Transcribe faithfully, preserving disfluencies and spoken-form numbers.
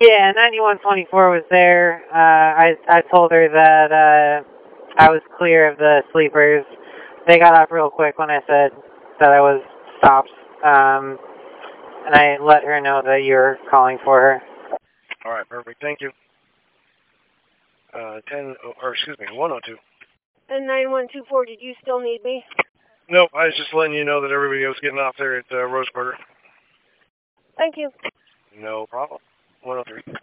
Yeah, ninety-one twenty-four was there. Uh, I I told her that uh, I was clear of the sleepers. They got off real quick when I said that I was stopped. Um, and I let her know that you were calling for her. All right, perfect. Thank you. Uh, ten, or excuse me, one oh two. And nine one two four, did you still need me? Nope, I was just letting you know that everybody was getting off there at uh, Roseburger. Thank you. No problem. one oh three.